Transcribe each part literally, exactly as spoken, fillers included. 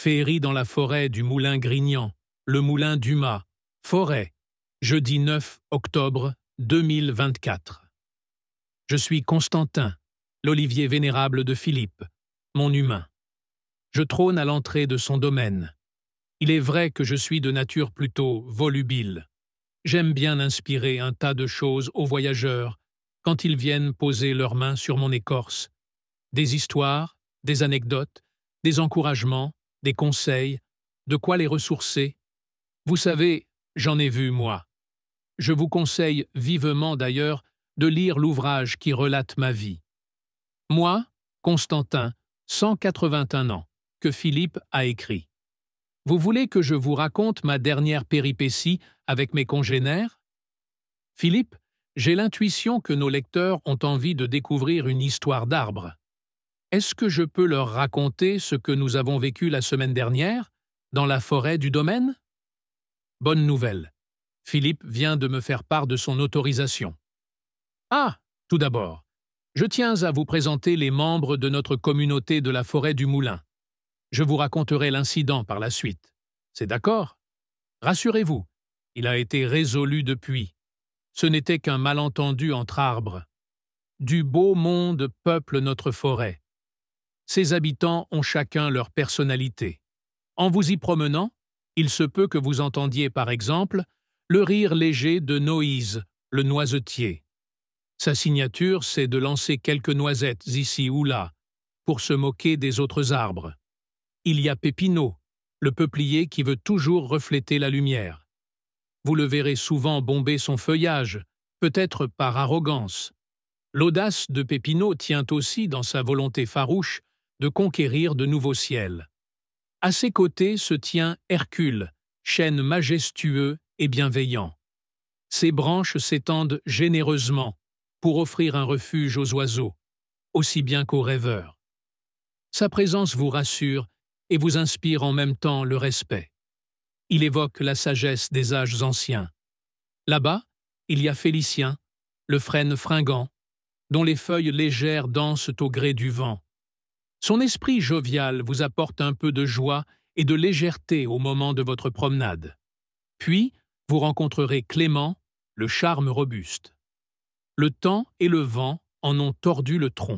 Féerie dans la forêt du Moulin Grignan, le Moulin Dumas, Forêt, jeudi neuf octobre deux mille vingt-quatre. Je suis Constantin, l'olivier vénérable de Philippe, mon humain. Je trône à l'entrée de son domaine. Il est vrai que je suis de nature plutôt volubile. J'aime bien inspirer un tas de choses aux voyageurs quand ils viennent poser leurs mains sur mon écorce. Des histoires, des anecdotes, des encouragements, des conseils, de quoi les ressourcer. Vous savez, j'en ai vu, moi. Je vous conseille vivement d'ailleurs de lire l'ouvrage qui relate ma vie. Moi, Constantin, cent quatre-vingt-un ans, que Philippe a écrit. Vous voulez que je vous raconte ma dernière péripétie avec mes congénères? Philippe, j'ai l'intuition que nos lecteurs ont envie de découvrir une histoire d'arbre. Est-ce que je peux leur raconter ce que nous avons vécu la semaine dernière, dans la forêt du domaine? Bonne nouvelle. Philippe vient de me faire part de son autorisation. Ah, tout d'abord, je tiens à vous présenter les membres de notre communauté de la forêt du Moulin. Je vous raconterai l'incident par la suite. C'est d'accord? Rassurez-vous, il a été résolu depuis. Ce n'était qu'un malentendu entre arbres. Du beau monde peuple notre forêt. Ses habitants ont chacun leur personnalité. En vous y promenant, il se peut que vous entendiez par exemple le rire léger de Noïse, le noisetier. Sa signature, c'est de lancer quelques noisettes ici ou là, pour se moquer des autres arbres. Il y a Pépinot, le peuplier qui veut toujours refléter la lumière. Vous le verrez souvent bomber son feuillage, peut-être par arrogance. L'audace de Pépinot tient aussi dans sa volonté farouche de conquérir de nouveaux ciels. À ses côtés se tient Hercule, chêne majestueux et bienveillant. Ses branches s'étendent généreusement pour offrir un refuge aux oiseaux, aussi bien qu'aux rêveurs. Sa présence vous rassure et vous inspire en même temps le respect. Il évoque la sagesse des âges anciens. Là-bas, il y a Félicien, le frêne fringant, dont les feuilles légères dansent au gré du vent. Son esprit jovial vous apporte un peu de joie et de légèreté au moment de votre promenade. Puis, vous rencontrerez Clément, le charme robuste. Le temps et le vent en ont tordu le tronc.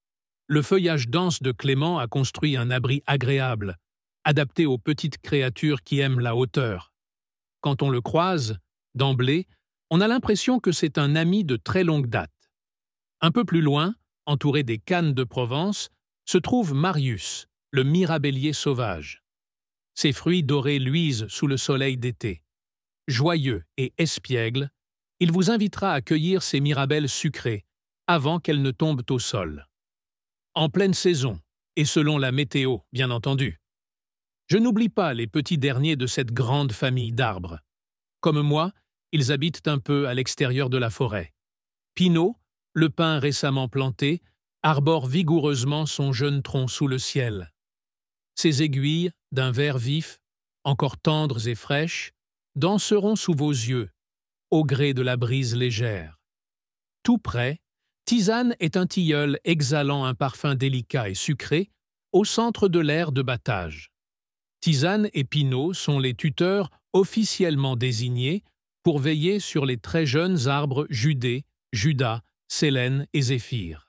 Le feuillage dense de Clément a construit un abri agréable, adapté aux petites créatures qui aiment la hauteur. Quand on le croise, d'emblée, on a l'impression que c'est un ami de très longue date. Un peu plus loin, entouré des cannes de Provence, se trouve Marius, le mirabellier sauvage. Ses fruits dorés luisent sous le soleil d'été. Joyeux et espiègle, il vous invitera à cueillir ces mirabelles sucrées, avant qu'elles ne tombent au sol. En pleine saison, et selon la météo, bien entendu. Je n'oublie pas les petits derniers de cette grande famille d'arbres. Comme moi, ils habitent un peu à l'extérieur de la forêt. Pinot, le pin récemment planté, arbore vigoureusement son jeune tronc sous le ciel. Ses aiguilles, d'un vert vif, encore tendres et fraîches, danseront sous vos yeux, au gré de la brise légère. Tout près, Tisane est un tilleul exhalant un parfum délicat et sucré, au centre de l'aire de battage. Tisane et Pinot sont les tuteurs officiellement désignés pour veiller sur les très jeunes arbres Judée, Judas, Sélène et Zéphyr.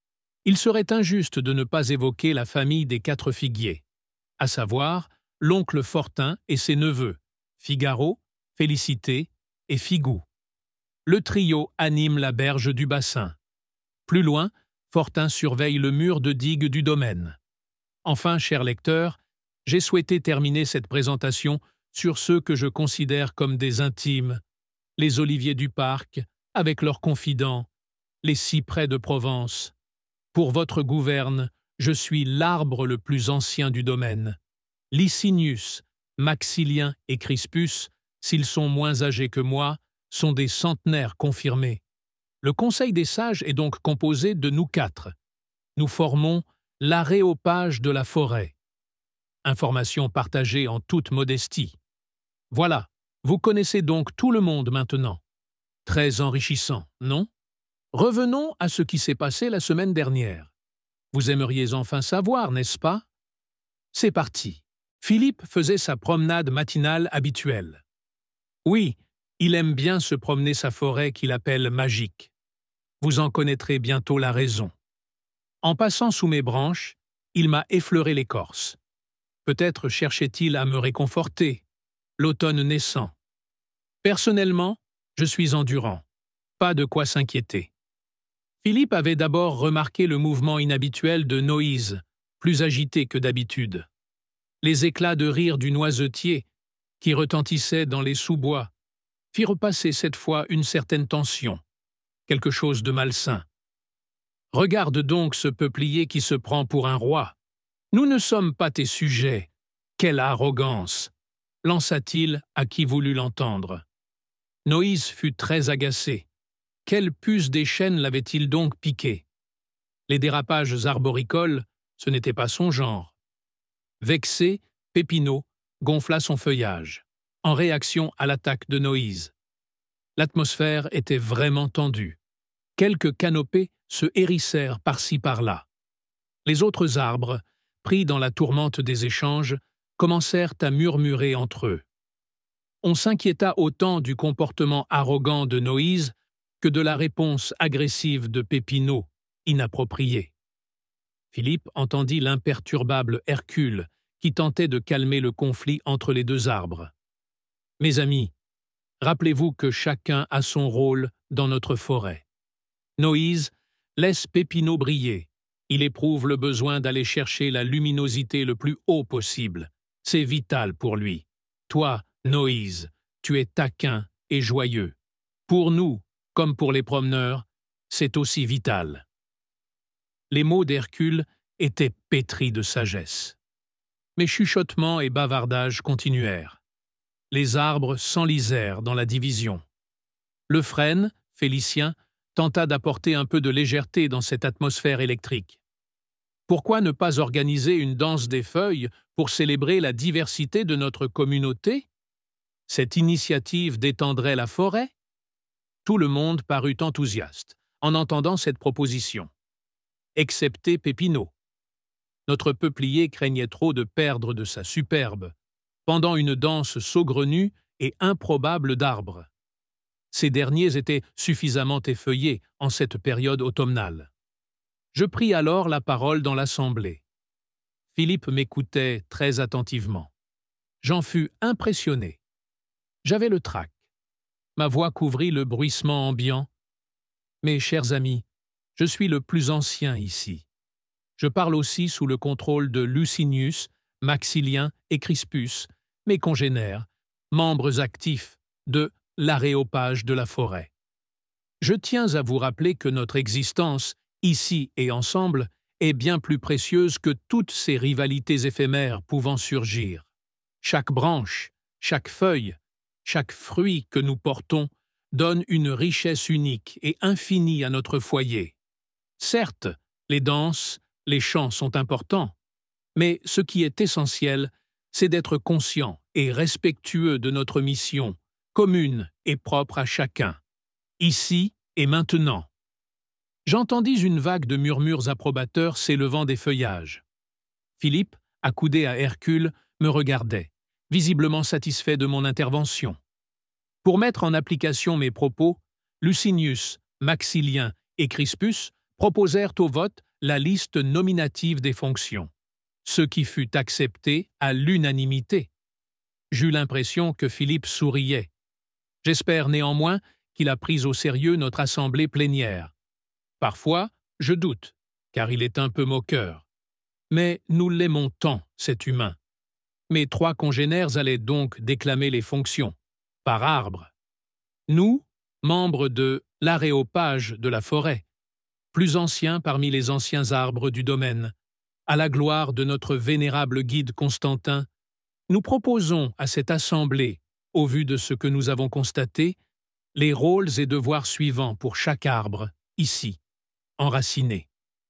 Il serait injuste de ne pas évoquer la famille des quatre figuiers, à savoir l'oncle Fortin et ses neveux, Figaro, Félicité et Figou. Le trio anime la berge du bassin. Plus loin, Fortin surveille le mur de digue du domaine. Enfin, cher lecteur, j'ai souhaité terminer cette présentation sur ceux que je considère comme des intimes, les oliviers du parc, avec leurs confidents, les cyprès de Provence. Pour votre gouverne, je suis l'arbre le plus ancien du domaine. Licinius, Maxilien et Crispus, s'ils sont moins âgés que moi, sont des centenaires confirmés. Le Conseil des sages est donc composé de nous quatre. Nous formons l'aréopage de la forêt. Information partagée en toute modestie. Voilà, vous connaissez donc tout le monde maintenant. Très enrichissant, non? Revenons à ce qui s'est passé la semaine dernière. Vous aimeriez enfin savoir, n'est-ce pas? C'est parti. Philippe faisait sa promenade matinale habituelle. Oui, il aime bien se promener sa forêt qu'il appelle magique. Vous en connaîtrez bientôt la raison. En passant sous mes branches, il m'a effleuré l'écorce. Peut-être cherchait-il à me réconforter, l'automne naissant. Personnellement, je suis endurant. Pas de quoi s'inquiéter. Philippe avait d'abord remarqué le mouvement inhabituel de Noïse, plus agité que d'habitude. Les éclats de rire du noisetier, qui retentissaient dans les sous-bois, firent passer cette fois une certaine tension, quelque chose de malsain. « Regarde donc ce peuplier qui se prend pour un roi. Nous ne sommes pas tes sujets. Quelle arrogance !» lança-t-il à qui voulut l'entendre. Noïse fut très agacé. Quelle puce des chênes l'avait-il donc piqué? Les dérapages arboricoles, ce n'était pas son genre. Vexé, Pépinot gonfla son feuillage, en réaction à l'attaque de Noïse. L'atmosphère était vraiment tendue. Quelques canopées se hérissèrent par-ci par-là. Les autres arbres, pris dans la tourmente des échanges, commencèrent à murmurer entre eux. On s'inquiéta autant du comportement arrogant de Noïse que de la réponse agressive de Pépinot, inappropriée. Philippe entendit l'imperturbable Hercule qui tentait de calmer le conflit entre les deux arbres. « Mes amis, rappelez-vous que chacun a son rôle dans notre forêt. Noïse laisse Pépinot briller. Il éprouve le besoin d'aller chercher la luminosité le plus haut possible. C'est vital pour lui. Toi, Noïse, tu es taquin et joyeux. Pour nous, comme pour les promeneurs, c'est aussi vital. » Les mots d'Hercule étaient pétris de sagesse. Mais chuchotements et bavardages continuèrent. Les arbres s'enlisèrent dans la division. Le frêne, Félicien, tenta d'apporter un peu de légèreté dans cette atmosphère électrique. Pourquoi ne pas organiser une danse des feuilles pour célébrer la diversité de notre communauté? Cette initiative détendrait la forêt? Tout le monde parut enthousiaste en entendant cette proposition, excepté Pépinot. Notre peuplier craignait trop de perdre de sa superbe, pendant une danse saugrenue et improbable d'arbres. Ces derniers étaient suffisamment effeuillés en cette période automnale. Je pris alors la parole dans l'assemblée. Philippe m'écoutait très attentivement. J'en fus impressionné. J'avais le trac. Ma voix couvrit le bruissement ambiant. Mes chers amis, je suis le plus ancien ici. Je parle aussi sous le contrôle de Lucinius, Maxilien et Crispus, mes congénères, membres actifs de l'aréopage de la forêt. Je tiens à vous rappeler que notre existence, ici et ensemble, est bien plus précieuse que toutes ces rivalités éphémères pouvant surgir. Chaque branche, chaque feuille, chaque fruit que nous portons donne une richesse unique et infinie à notre foyer. Certes, les danses, les chants sont importants, mais ce qui est essentiel, c'est d'être conscient et respectueux de notre mission, commune et propre à chacun, ici et maintenant. J'entendis une vague de murmures approbateurs s'élevant des feuillages. Philippe, accoudé à Hercule, me regardait, visiblement satisfait de mon intervention. Pour mettre en application mes propos, Lucinius, Maxilien et Crispus proposèrent au vote la liste nominative des fonctions, ce qui fut accepté à l'unanimité. J'eus l'impression que Philippe souriait. J'espère néanmoins qu'il a pris au sérieux notre assemblée plénière. Parfois, je doute, car il est un peu moqueur. Mais nous l'aimons tant, cet humain. Mes trois congénères allaient donc déclamer les fonctions, par arbre. Nous, membres de l'aréopage de la forêt, plus anciens parmi les anciens arbres du domaine, à la gloire de notre vénérable guide Constantin, nous proposons à cette assemblée, au vu de ce que nous avons constaté, les rôles et devoirs suivants pour chaque arbre, ici, enraciné.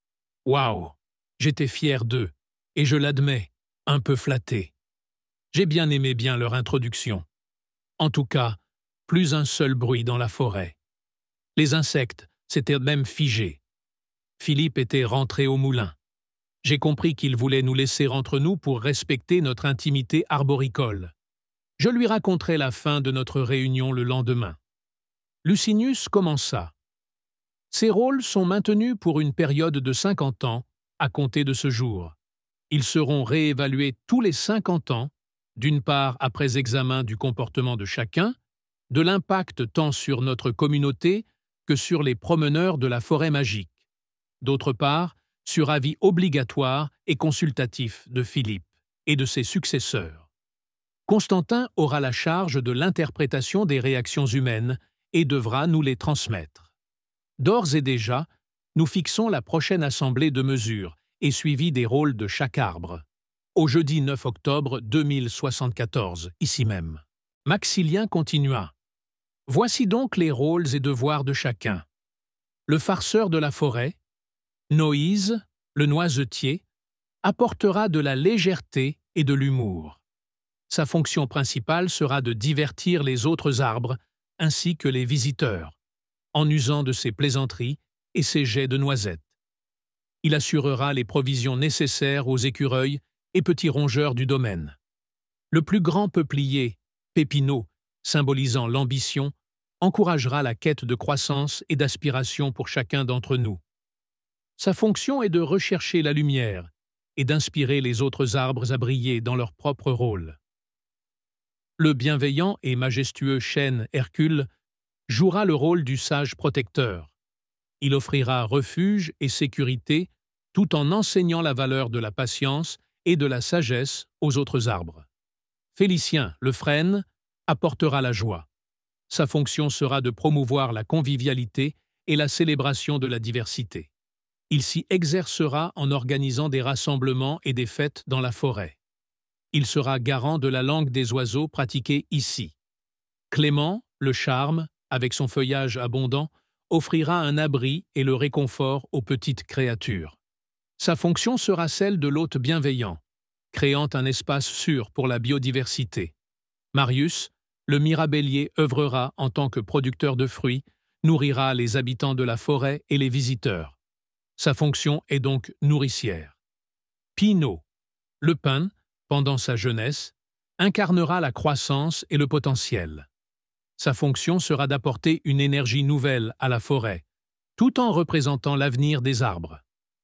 Waouh! J'étais fier d'eux, et je l'admets, un peu flatté. J'ai bien aimé bien leur introduction. En tout cas, plus un seul bruit dans la forêt. Les insectes s'étaient même figés. Philippe était rentré au moulin. J'ai compris qu'il voulait nous laisser entre nous pour respecter notre intimité arboricole. Je lui raconterai la fin de notre réunion le lendemain. Lucinius commença. Ces rôles sont maintenus pour une période de cinquante ans, à compter de ce jour. Ils seront réévalués tous les cinquante ans, d'une part après examen du comportement de chacun, de l'impact tant sur notre communauté que sur les promeneurs de la forêt magique, d'autre part sur avis obligatoire et consultatif de Philippe et de ses successeurs. Constantin aura la charge de l'interprétation des réactions humaines et devra nous les transmettre. D'ores et déjà, nous fixons la prochaine assemblée de mesures et suivi des rôles de chaque arbre. Au jeudi neuf octobre deux mille soixante-quatorze, ici même. Maxilien continua. Voici donc les rôles et devoirs de chacun. Le farceur de la forêt, Noïse, le noisetier, apportera de la légèreté et de l'humour. Sa fonction principale sera de divertir les autres arbres ainsi que les visiteurs, en usant de ses plaisanteries et ses jets de noisettes. Il assurera les provisions nécessaires aux écureuils et petits rongeurs du domaine. Le plus grand peuplier, Pépinot, symbolisant l'ambition, encouragera la quête de croissance et d'aspiration pour chacun d'entre nous. Sa fonction est de rechercher la lumière et d'inspirer les autres arbres à briller dans leur propre rôle. Le bienveillant et majestueux chêne Hercule jouera le rôle du sage protecteur. Il offrira refuge et sécurité tout en enseignant la valeur de la patience et de la sagesse aux autres arbres. Félicien, le frêne, apportera la joie. Sa fonction sera de promouvoir la convivialité et la célébration de la diversité. Il s'y exercera en organisant des rassemblements et des fêtes dans la forêt. Il sera garant de la langue des oiseaux pratiquée ici. Clément, le charme, avec son feuillage abondant, offrira un abri et le réconfort aux petites créatures. Sa fonction sera celle de l'hôte bienveillant, créant un espace sûr pour la biodiversité. Marius, le mirabellier, œuvrera en tant que producteur de fruits, nourrira les habitants de la forêt et les visiteurs. Sa fonction est donc nourricière. Pinot, le pin, pendant sa jeunesse, incarnera la croissance et le potentiel. Sa fonction sera d'apporter une énergie nouvelle à la forêt, tout en représentant l'avenir des arbres.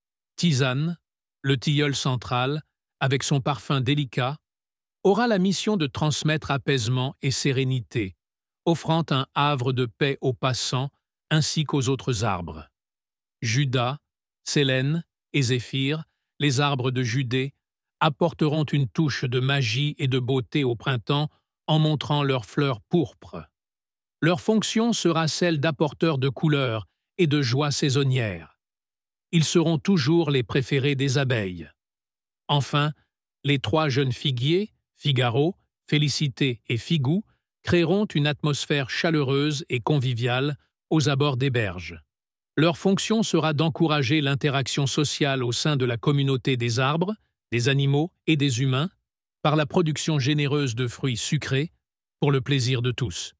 Tisane, le tilleul central, avec son parfum délicat, aura la mission de transmettre apaisement et sérénité, offrant un havre de paix aux passants ainsi qu'aux autres arbres. Judas, Sélène et Zéphyr, les arbres de Judée, apporteront une touche de magie et de beauté au printemps en montrant leurs fleurs pourpres. Leur fonction sera celle d'apporteurs de couleurs et de joie saisonnière. Ils seront toujours les préférés des abeilles. Enfin, les trois jeunes figuiers, Figaro, Félicité et Figou, créeront une atmosphère chaleureuse et conviviale aux abords des berges. Leur fonction sera d'encourager l'interaction sociale au sein de la communauté des arbres, des animaux et des humains, par la production généreuse de fruits sucrés, pour le plaisir de tous.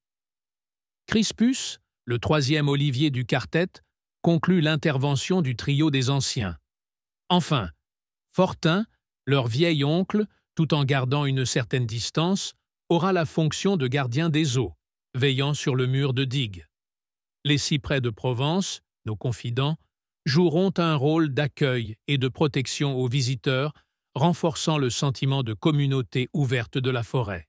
Crispus, le troisième olivier du quartet, conclut l'intervention du trio des anciens. Enfin, Fortin, leur vieil oncle, tout en gardant une certaine distance, aura la fonction de gardien des eaux, veillant sur le mur de digue. Les cyprès de Provence, nos confidents, joueront un rôle d'accueil et de protection aux visiteurs, renforçant le sentiment de communauté ouverte de la forêt.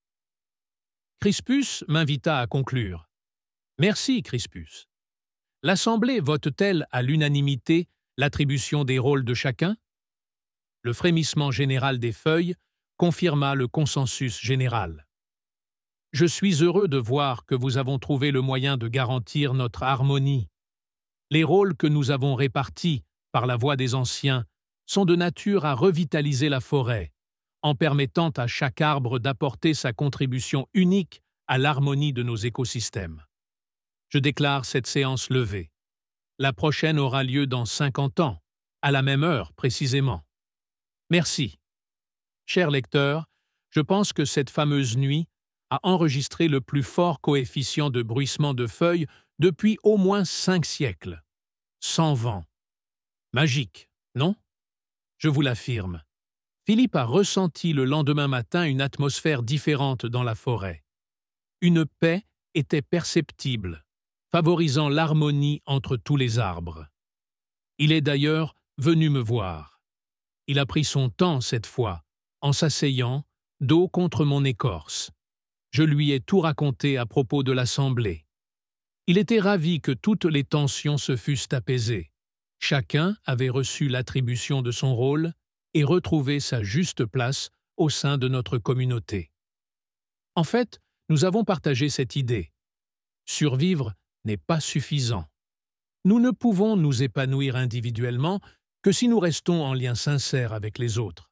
Crispus m'invita à conclure. Merci, Crispus. L'Assemblée vote-t-elle à l'unanimité l'attribution des rôles de chacun? Le frémissement général des feuilles confirma le consensus général. Je suis heureux de voir que vous avez trouvé le moyen de garantir notre harmonie. Les rôles que nous avons répartis par la voix des anciens sont de nature à revitaliser la forêt, en permettant à chaque arbre d'apporter sa contribution unique à l'harmonie de nos écosystèmes. Je déclare cette séance levée. La prochaine aura lieu dans cinquante ans, à la même heure précisément. Merci. Chers lecteurs, je pense que cette fameuse nuit a enregistré le plus fort coefficient de bruissement de feuilles depuis au moins cinq siècles. Sans vent. Magique, non? je vous l'affirme. Philippe a ressenti le lendemain matin une atmosphère différente dans la forêt. Une paix était perceptible, favorisant l'harmonie entre tous les arbres. Il est d'ailleurs venu me voir. Il a pris son temps cette fois, en s'asseyant, dos contre mon écorce. Je lui ai tout raconté à propos de l'assemblée. Il était ravi que toutes les tensions se fussent apaisées. Chacun avait reçu l'attribution de son rôle et retrouvé sa juste place au sein de notre communauté. En fait, nous avons partagé cette idée. Survivre n'est pas suffisant. Nous ne pouvons nous épanouir individuellement que si nous restons en lien sincère avec les autres.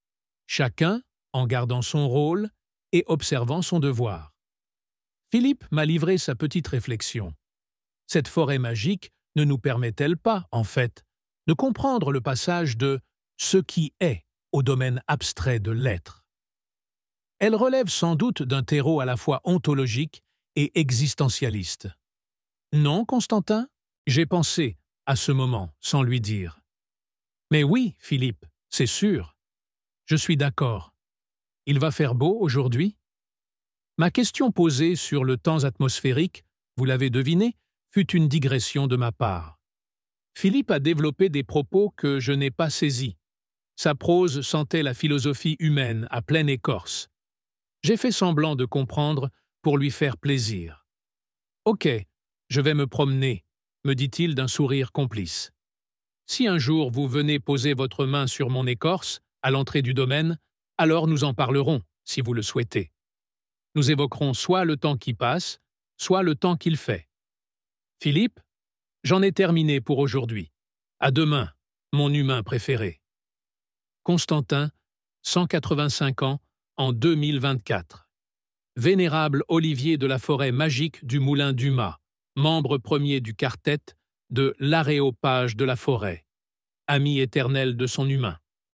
Chacun en gardant son rôle et observant son devoir. Philippe m'a livré sa petite réflexion. Cette forêt magique ne nous permet-elle pas, en fait, de comprendre le passage de « ce qui est » au domaine abstrait de l'être? Elle relève sans doute d'un terreau à la fois ontologique et existentialiste. Non, Constantin? J'ai pensé à ce moment, sans lui dire. Mais oui, Philippe, c'est sûr. Je suis d'accord. Il va faire beau aujourd'hui? Ma question posée sur le temps atmosphérique, vous l'avez deviné, fut une digression de ma part. Philippe a développé des propos que je n'ai pas saisis. Sa prose sentait la philosophie humaine à pleine écorce. J'ai fait semblant de comprendre pour lui faire plaisir. « Ok, je vais me promener », me dit-il d'un sourire complice. « Si un jour vous venez poser votre main sur mon écorce, à l'entrée du domaine, alors nous en parlerons, si vous le souhaitez. Nous évoquerons soit le temps qui passe, soit le temps qu'il fait. Philippe, j'en ai terminé pour aujourd'hui. À demain, mon humain préféré. » Constantin, cent quatre-vingt-cinq ans, en deux mille vingt-quatre. Vénérable Olivier de la forêt magique du Moulin du Mât, membre premier du quartet de l'Aréopage de la forêt, ami éternel de son humain.